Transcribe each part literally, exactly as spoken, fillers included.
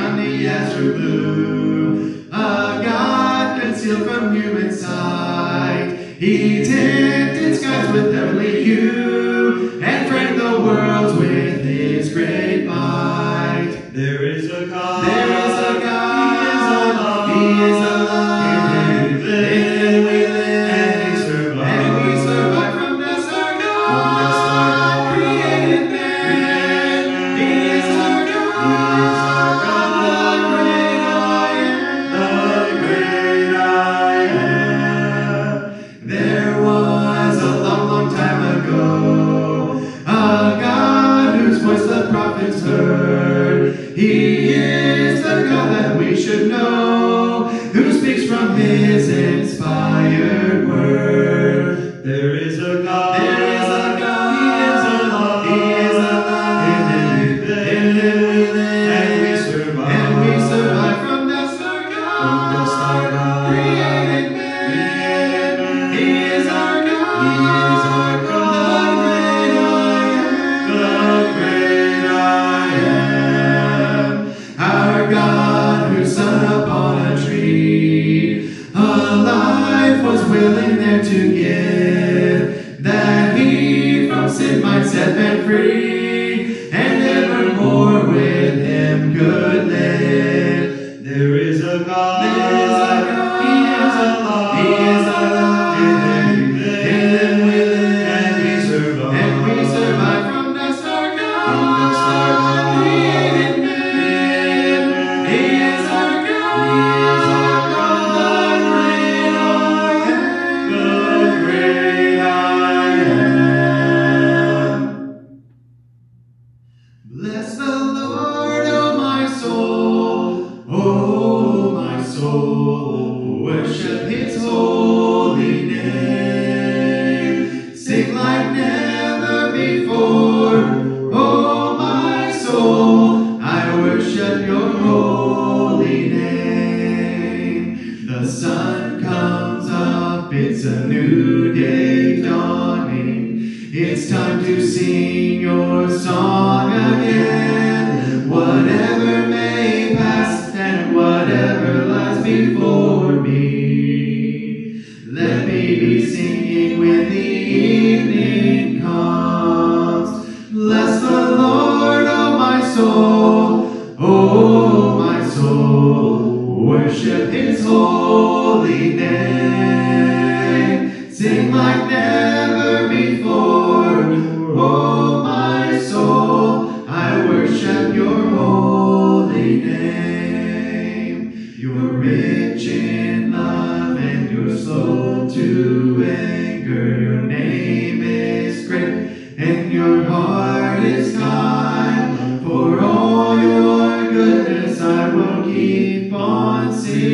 beyond the azure blue. A God concealed from human sight. He tinted skies with heavenly hue and framed the worlds with his great might. There is a God. There is a God. He is alive. He is alive. In him we live. And we survive. And we survive from dust our God. Created man. He is our God. The great I am. The great I am. There was a long, long time ago a God whose voice the prophets heard. He is the God that we should know, who speaks from his inspired word. There is a God. There is a God. He is alive. He is alive. In him we live. And we survive. And we survive from dust our God. From dust our God. Created man. He is our God. He is our God. The great I am. The great I am. Our God who sat upon a tree, a life was willing there to give, that he from sin might set men free, and evermore with him could live. There is a God. There is a God. He is alive. He is alive. In him we live. And we survive. And we survive from dust our God. From dust our God. Created man. He is our God. He is our God. The great I am. The great I am. Bless the Lord, oh my soul, oh my soul, worship his holy name. Sing like never before, oh my soul, I worship your holy name. The sun comes up, it's a new day dawning. It's time to sing your song again. Whatever may pass and whatever lies before me, let me be singing when the evening comes. Bless the Lord, oh my soul, oh my soul, worship his holy name. Sing like never before, oh my soul, I worship your holy name. You're rich in love and you're slow to anger. Your name is great and your heart is kind. For all your goodness I will keep on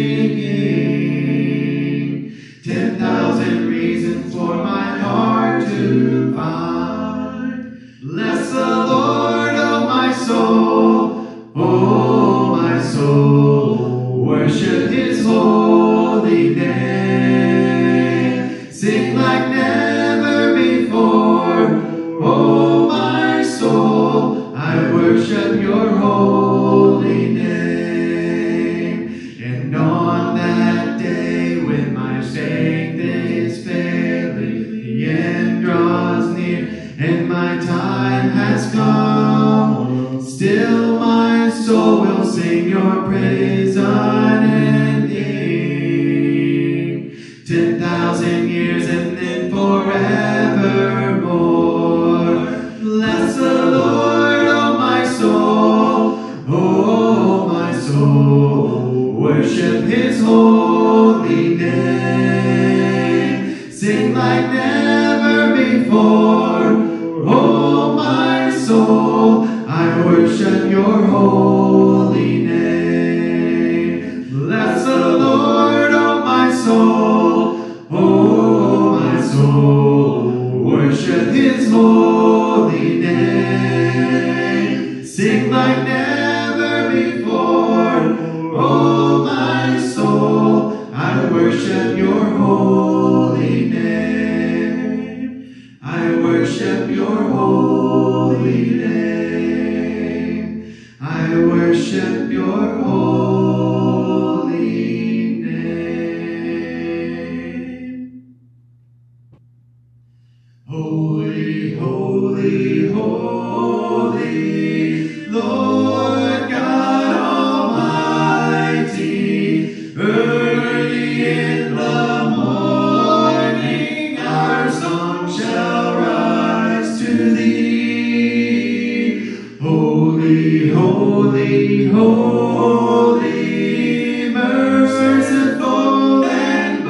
singing. Ten thousand reasons for my heart to find. Bless the Lord, oh my soul, oh my soul, worship his holy name. Sing like never before, oh my soul, I worship your holy name. And on that day when my strength is failing, the end draws near and my time has come, still my soul will sing your praise unending. Ten thousand years and then forevermore. Bless the Lord, oh my soul, oh my soul, worship his holy name. Sing like never before, oh my soul, I worship your holy name. Bless the Lord, oh my soul, oh my soul, worship his holy name. Sing like never before, oh my soul, I worship your holy name. I worship your holy name. I worship your holy name. Holy, holy, holy, Lord God Almighty, early in the morning our song shall rise to thee. Holy, holy, holy, merciful and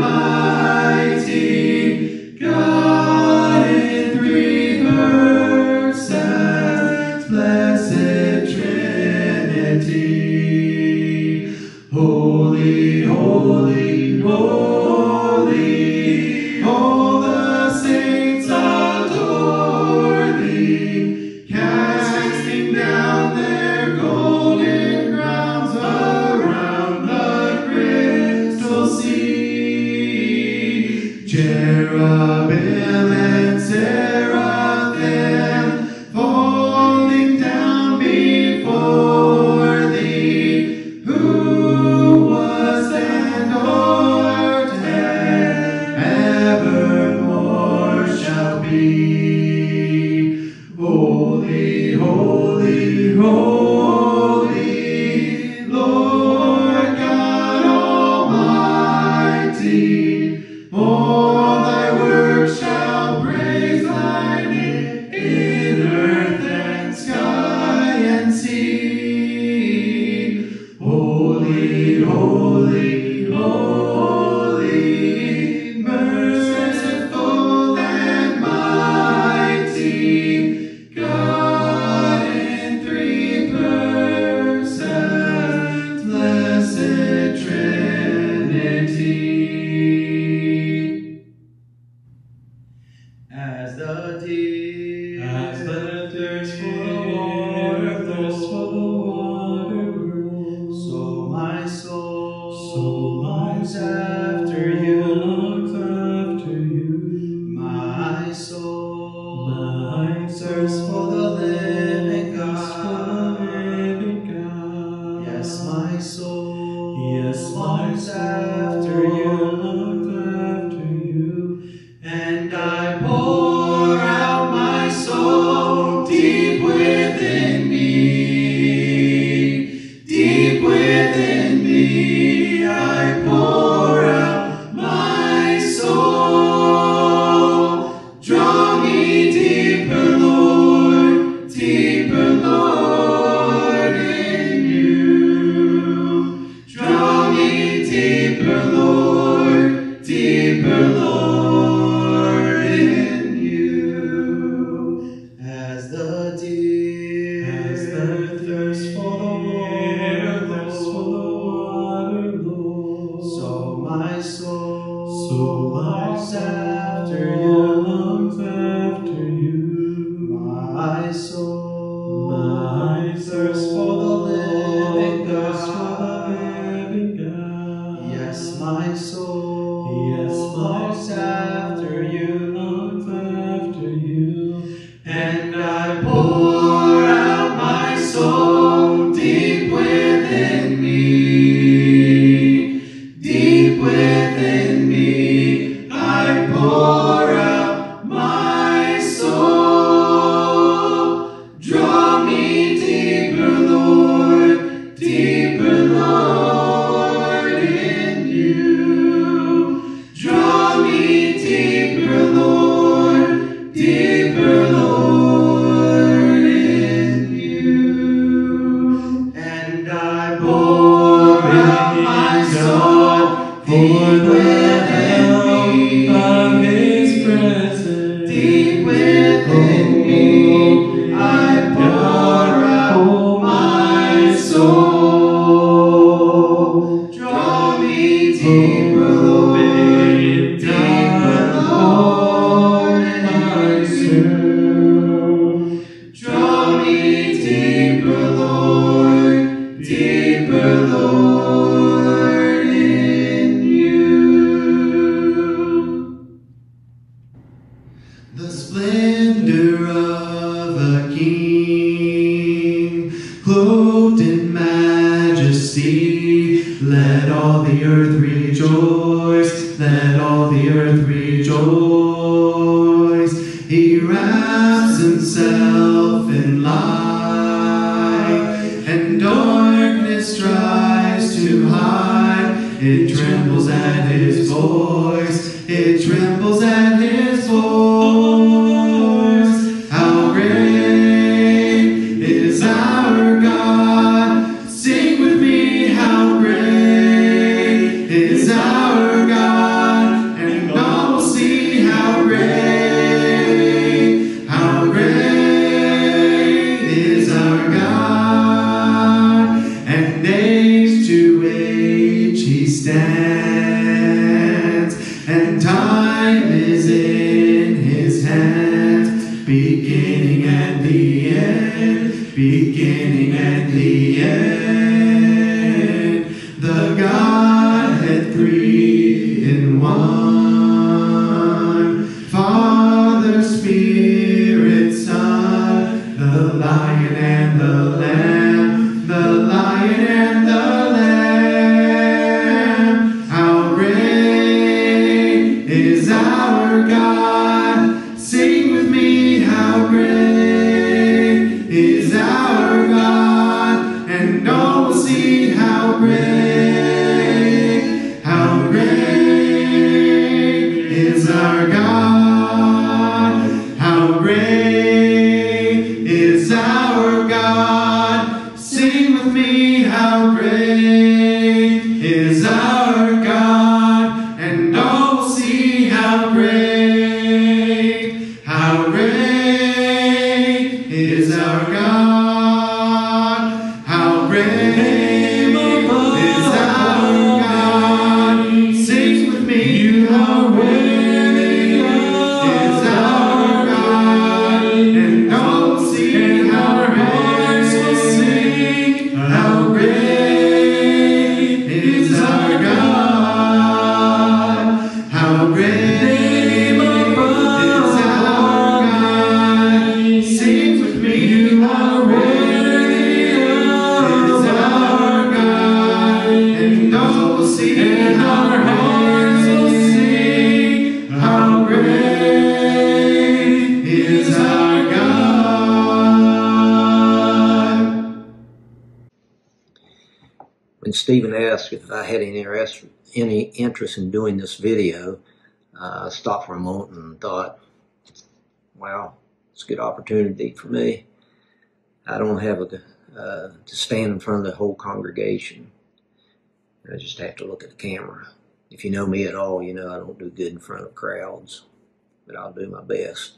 mighty, God in three persons, blessed Trinity. Holy, holy, holy, all the saints adore thee, casting down their golden crowns around the crystal sea. Cherubim and seraphim falling down before thee, who was and art and evermore shall be. Holy, holy, holy, Lord God Almighty, all thy works shall praise thy name in earth and sky and sea. Holy, holy, holy, merciful and mighty, God in three persons, blessed Trinity. As the deer, As the thirst for the water, thirst for the water grows, so my soul, so my longs soul after you. longs after you. My soul My thirsts for the living thirsts for the God. living God. Yes, my soul Yes, my longs soul after you. longs after you. And I pour out my soul deep within me. Deep within me, I pour out my soul. Draw me deeper, Lord, deeper, Lord, in you. Draw me deeper, Lord, deeper, Lord, in you. As the deer, As the thirst for the water, thirst for the water Lord. so my soul So my longs soul after you. longs after you. My soul My thirsts for the living thirsts for the God. living God. Yes, my soul Yes, my longs after you. longs after you. And I pour out my soul deep within me. Deep within me, I pour majesty. Let all the earth rejoice. Let all the earth rejoice. He wraps himself in light, and darkness tries to hide. It trembles at his voice. It trembles at his voice. How great is our God. Sing with me, how great is our God. And all will see how great, how great is our God. And age to age he stands, and time is in his hands. Beginning and the end, beginning and the end. The Godhead three in one. Father, Spirit, Son, the Lion and the Lamb, the Lion and the Lamb. How great is our God. Sing with me, how great is our God. And all will see how great, how great is our God. How great is our God. Sing with me, how great is our God. And all will see how great, how great is our God. How great is our God. Sing with me, how great is our God. And all will see how great, how great is our God. How great is our God. Sing with me, how great is our God. And all will see how great, how great is our God. When Stephen asked if I had any interest, any interest in doing this video, uh, I stopped for a moment and thought, wow, it's a good opportunity for me. I don't have a, uh, to stand in front of the whole congregation. I just have to look at the camera. If you know me at all, you know I don't do good in front of crowds, but I'll do my best.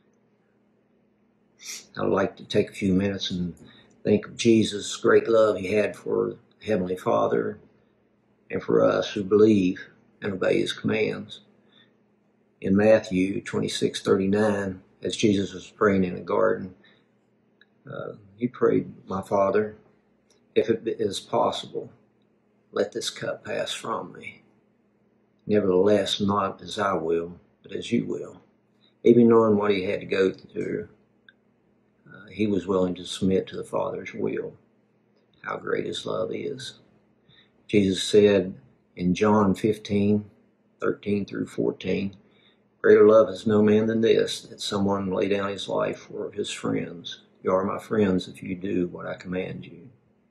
I'd like to take a few minutes and think of Jesus' great love he had for Heavenly Father and for us who believe and obey his commands. In Matthew twenty-six thirty-nine, as Jesus was praying in the garden, uh, he prayed, "My Father, if it is possible, let this cup pass from me. Nevertheless, not as I will, but as you will." Even knowing what he had to go through, uh, he was willing to submit to the Father's will. How great his love is. Jesus said in John fifteen thirteen through fourteen, "Greater love has no man than this, that someone lay down his life for his friends. You are my friends if you do what I command you."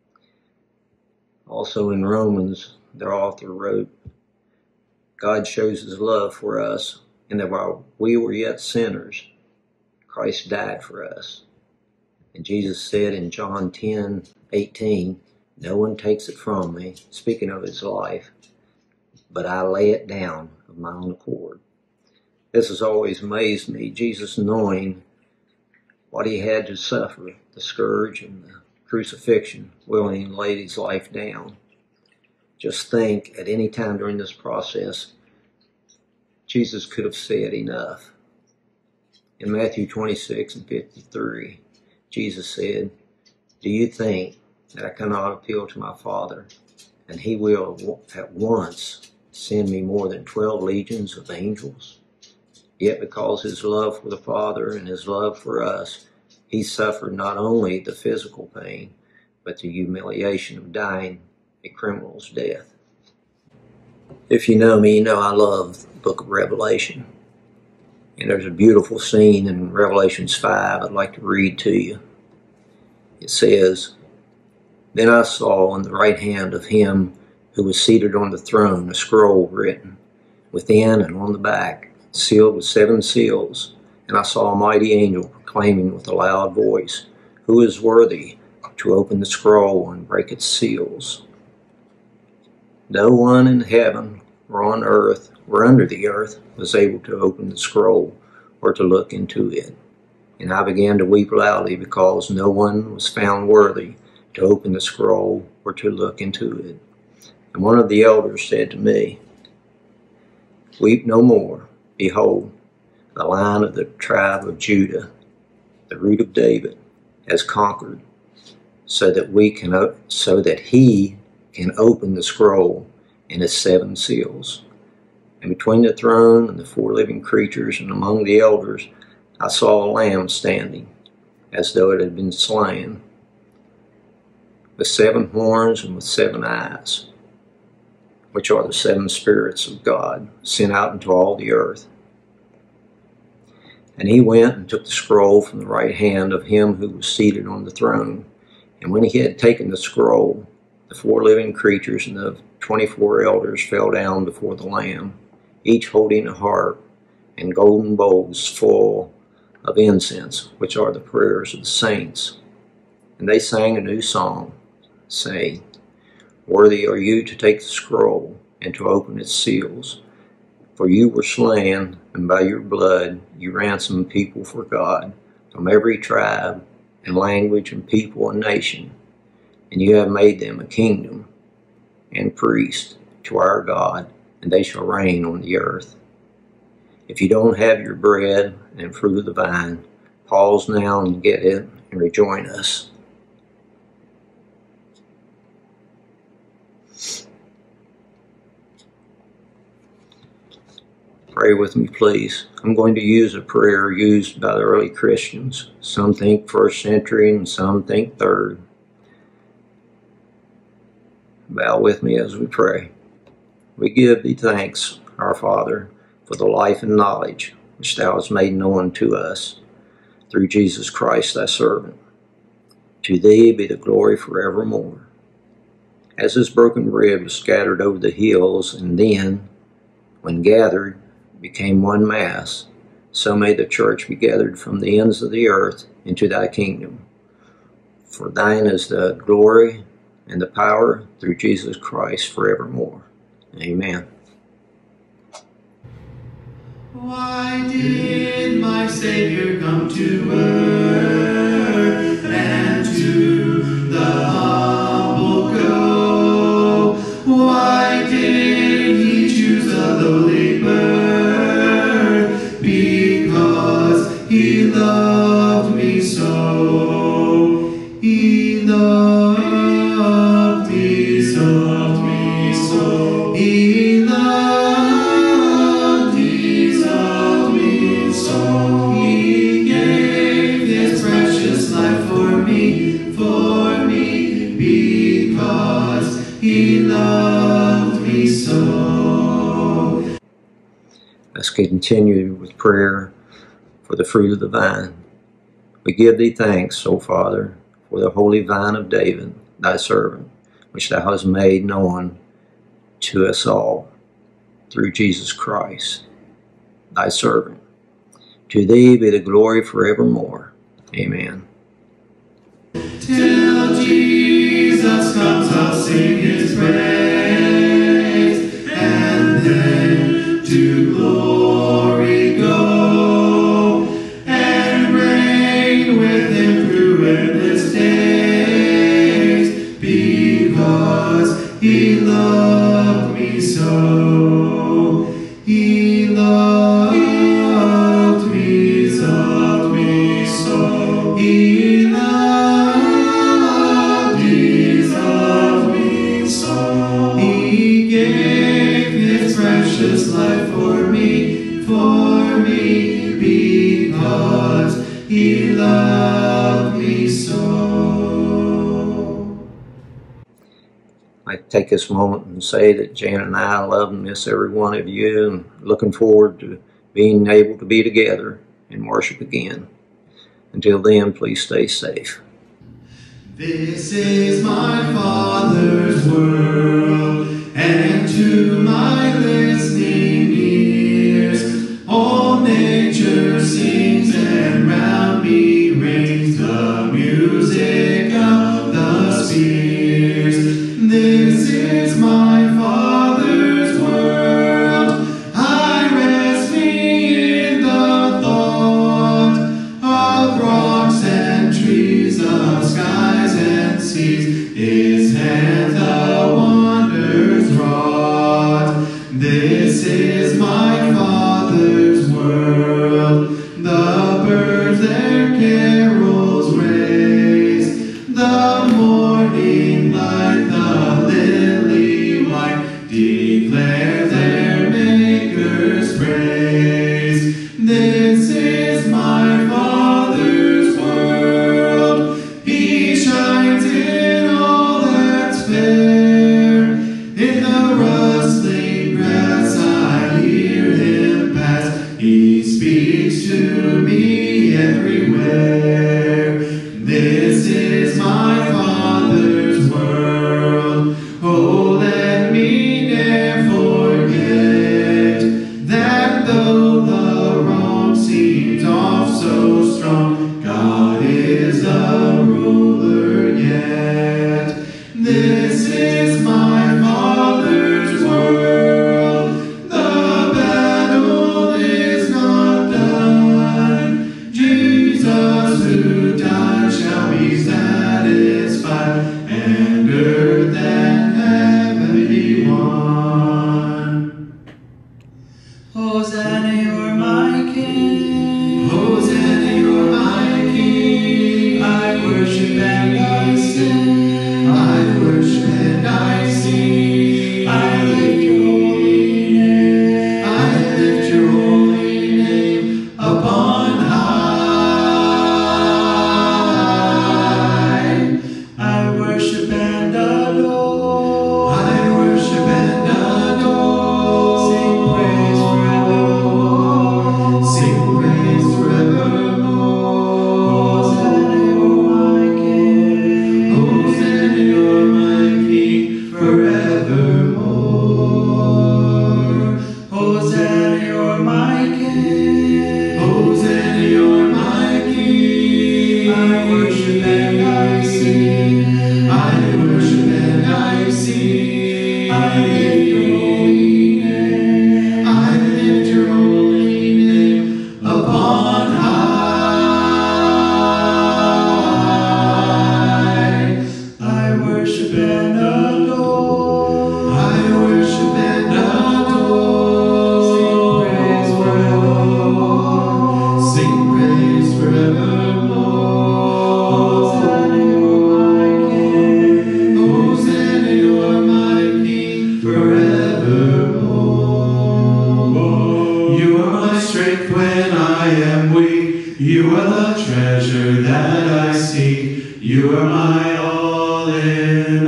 Also in Romans, their author wrote, "God shows his love for us, and that while we were yet sinners, Christ died for us." And Jesus said in John ten eighteen, "No one takes it from me," speaking of his life, "but I lay it down of my own accord." This has always amazed me, Jesus knowing what he had to suffer, the scourge and the crucifixion, willingly laid his life down. Just think, at any time during this process, Jesus could have said enough. In Matthew twenty-six and fifty-three, Jesus said, "Do you think that I cannot appeal to my Father, and he will at once send me more than twelve legions of angels? Yet because his love for the Father and his love for us, he suffered not only the physical pain, but the humiliation of dying a criminal's death. If you know me, you know I love the book of Revelation. And there's a beautiful scene in Revelations five I'd like to read to you. It says, "Then I saw in the right hand of him who was seated on the throne a scroll written, within and on the back, sealed with seven seals. And I saw a mighty angel proclaiming with a loud voice, 'Who is worthy to open the scroll and break its seals?' No one in heaven or on earth or under the earth was able to open the scroll or to look into it. And I began to weep loudly because no one was found worthy to open the scroll or to look into it. And one of the elders said to me, 'Weep no more. Behold, the Lion of the tribe of Judah, the root of David, has conquered, so that we can, so that he can open the scroll and its seven seals.' And between the throne and the four living creatures and among the elders, I saw a lamb standing, as though it had been slain, with seven horns and with seven eyes, which are the seven spirits of God, sent out into all the earth. And he went and took the scroll from the right hand of him who was seated on the throne. And when he had taken the scroll, the four living creatures and the twenty-four elders fell down before the Lamb, each holding a harp and golden bowls full of incense, which are the prayers of the saints. And they sang a new song, saying, 'Worthy are you to take the scroll and to open its seals. For you were slain, and by your blood you ransomed people for God from every tribe and language and people and nation. And you have made them a kingdom and priests to our God, and they shall reign on the earth.' If you don't have your bread and fruit of the vine, pause now and get it and rejoin us." Pray with me, please. I'm going to use a prayer used by the early Christians. Some think first century and some think third. Bow with me as we pray. We give thee thanks, our Father, for the life and knowledge which thou hast made known to us through Jesus Christ thy servant. To thee be the glory forevermore. As this broken bread was scattered over the hills, and then, when gathered, became one mass, so may the church be gathered from the ends of the earth into thy kingdom. For thine is the glory and the power through Jesus Christ forevermore. Amen. Why did my Savior come to earth and to the humble go? Why did he choose a lowly birth? Because he loved me so. He loved me so. me so. He loved me so. me so. He gave his precious life for me, for me, because he loved me so. Let's continue with prayer for the fruit of the vine. We give thee thanks, O Father, for the holy vine of David, thy servant, which thou hast made known to us all through Jesus Christ, thy servant. To thee be the glory forevermore. Amen. Till Jesus comes, I'll sing his praise, and then to glory go, and reign with him through endless days, because he loved me so. He loved me so. me so. He loved me so. me so. He gave his precious life for me, for me, because he loved me so. I take this moment and say that Jan and I love and miss every one of you, and looking forward to being able to be together and worship again. Until then, please stay safe. This is my Father's world, and to my listening ears, all nature sings, and round me rings the music of the spheres. This is my Father's world. I rest me in the thought of rocks and trees, of skies and seas. His hands the wonders wrought. This is my Father's world. The birds their carols raise, the morning light, the lily white, declare their Maker's praise. This is my Father's world. He shines in all that's fair. In the rustling grass I hear him pass. He speaks to me everywhere. This is my Father's world. Oh, let me ne'er forget that though the wrong seems oft so strong, God is the ruler yet. This is my Father's world. The battle is not done. Jesus who died shall be satisfied, and earth and heaven be one. Hosanna, you're my King. Hosanna, you're my King. I worship and I sing. I worship and I sing. I lift your holy name. I lift your holy name upon high. I worship and adore. I worship and adore. Sing praise forevermore. Sing praise forevermore. Hosanna, you're my King. Hosanna, you're my King forevermore. Hosanna, you're my King. Hosanna, you're my King. I worship and I sing. I worship and I sing. I lift your holy name. I lift your holy name upon high. I worship and adore. I worship and adore. Sing praise forevermore. Sing praise forevermore. Hosanna, you're my King. Hosanna, you're my King forevermore. You are my strength when I am weak. You are the treasure that I seek. You are my all in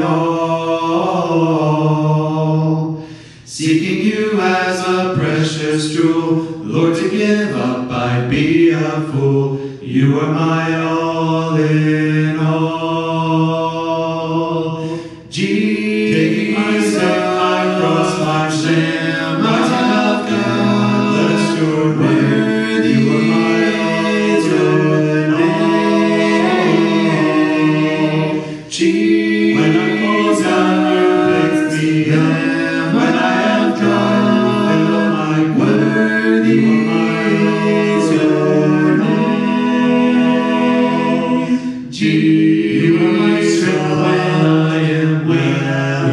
all. Seeking you as a precious jewel, Lord, to give up I'd be a fool. You are my all in all. Jesus, taking my sin, my cross, my shame, my of God, bless your word. You are my all in all. Jesus, when I fall down, you pick me up. When I am dry, you fill my word. You are my all in all. Jesus, you are my strength when I am weak.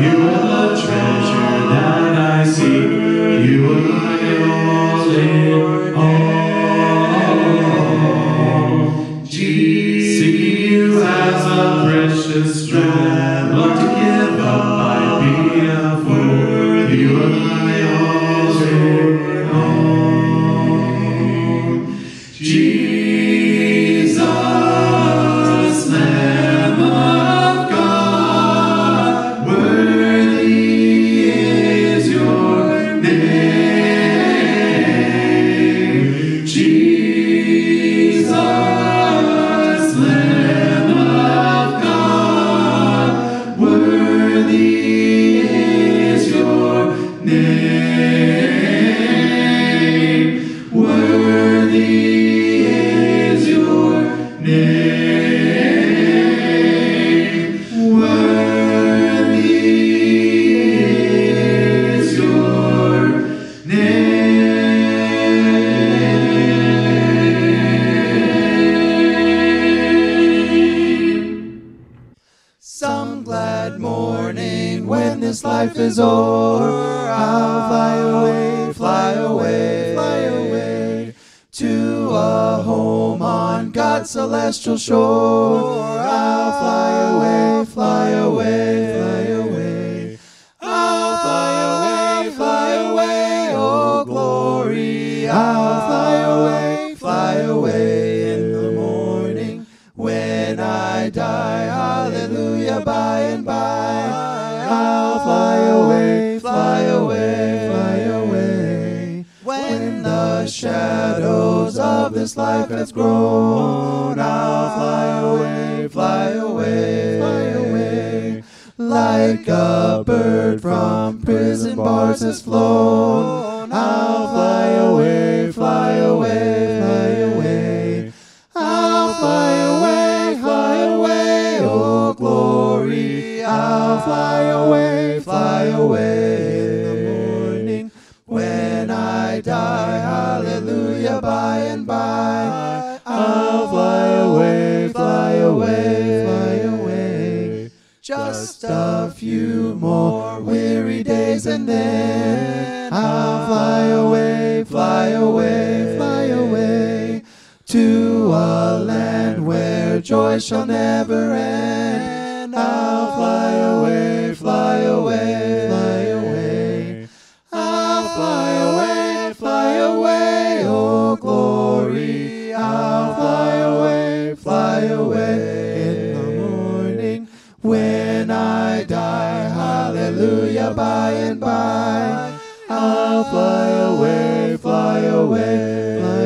this life is o'er, I'll fly away, fly away, fly away, to a home on God's celestial shore. I'll fly away, fly away, fly away. I'll fly away, fly away, oh glory. I'll fly away, fly away in the morning when I die. Hallelujah, by and by. I'll fly away, fly away, fly away. When the shadows of this life has grown, I'll fly away, fly away, fly away. Like a bird from prison bars has flown, I'll fly away, fly away, fly away. I'll fly away, fly away, oh glory. I'll fly away, fly away in the morning when I die. Hallelujah, by and by. I'll fly away, fly away, fly away. Just a few more weary days and then I'll fly away, fly away, fly away, to a land where joy shall never end. I'll fly away, fly away, fly away. I'll fly away, fly away, oh glory. I'll fly away, fly away in the morning when I die. Hallelujah, by and by. I'll fly away, fly away, fly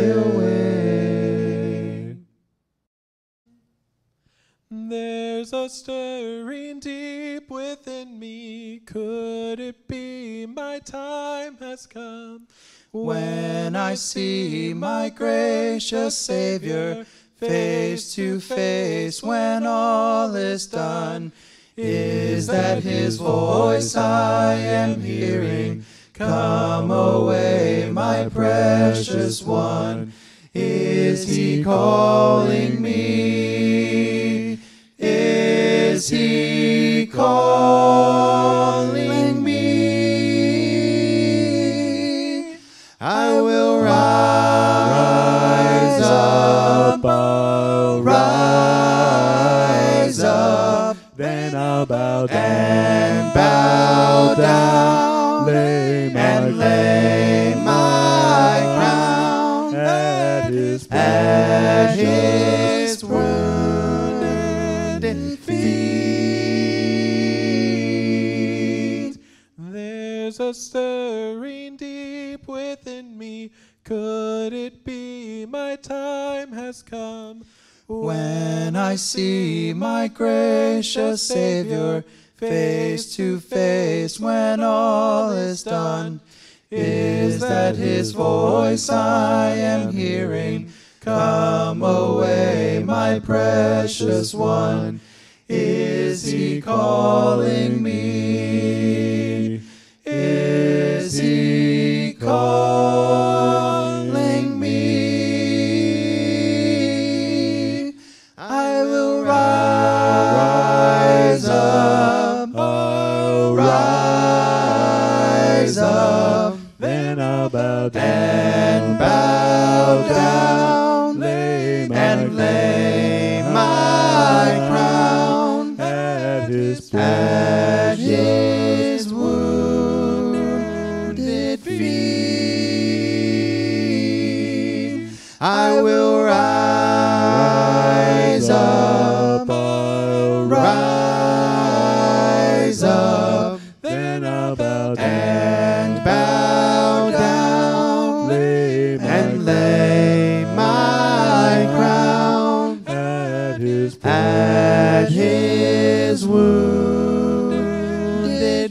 away. There's a stirring deep within me. Could it be my time has come? When I see my gracious Savior face to face, when all is done, is that his voice I am hearing? Come away, my precious one. Is he calling me? Is he calling me? I will rise up, I'll rise up, Then I'll bow down and bow down, lay my and lay my crown at his at precious his wounded feet. There's a stirring deep within me. Could it be my time has come? When I see my gracious Savior face to face, when all is done, is that his voice I am hearing? Come away, my precious one. Is he calling me? Is he calling me? I will rise up, I'll rise up, Then I'll bow down and bow down, lay my and lay my crown at his at his wounded feet. I will rise up, I'll rise up, Then I'll bow down and bow down, lay my and lay my crown at his at his wounded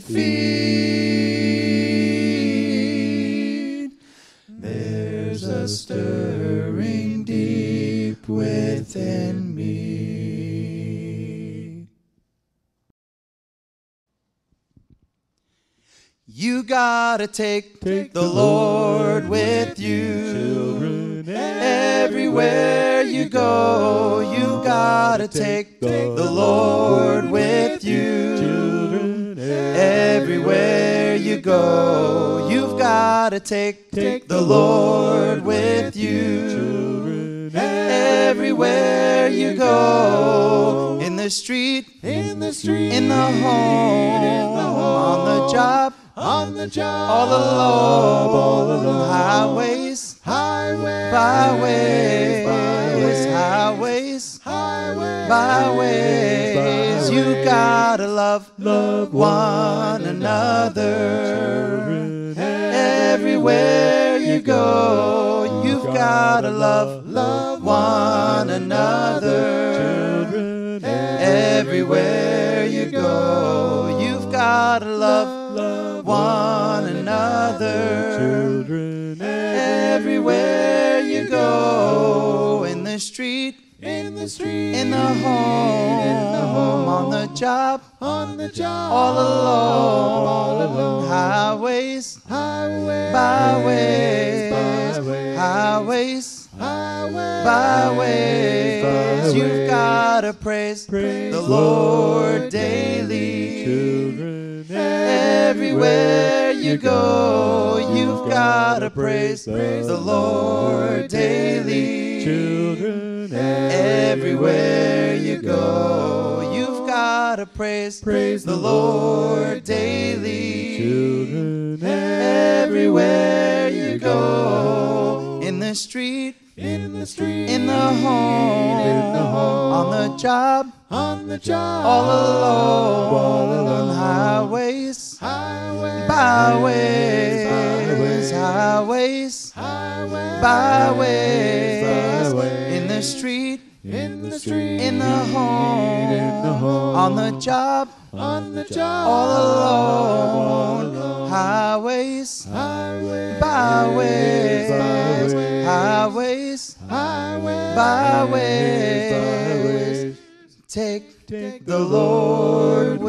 feet. There's a stirring deep within me. You gotta take, Take the the Lord Lord with you. children Everywhere you go, you gotta take the Lord with you. children Everywhere Everywhere you go, you've got to take, take the Lord with you. Everywhere you go, in the street, in the street, in the home, in the home, on the job, on the job, all alone, all alone, highways, highways, byways, byways, highways, highways, byways. You gotta love, love one another. Everywhere you go, you've gotta love, love one another. Everywhere you go, you've gotta love, love one another. Everywhere you go, in the street, in the street, in the home, in the home, on the job, on the job, all alone, all alone, highways, highways, byways, byways, highways, highways, byways, byways. You've gotta praise, praise the Lord daily. Children, everywhere you go, you've gotta praise, praise the Lord daily. Children, everywhere you go, you've gotta praise, praise the Lord daily. Children, everywhere you go, in the street, in the street, in the home, in the home, on the job, on the job, all alone, all alone, highways, highways, byways, byways, highways, highways, byways, byways, in the street, in the street, in the home, in the home, on the job, on the job, all alone, highways, highways, byways, byways, highways, highways, byways. Take, take the Lord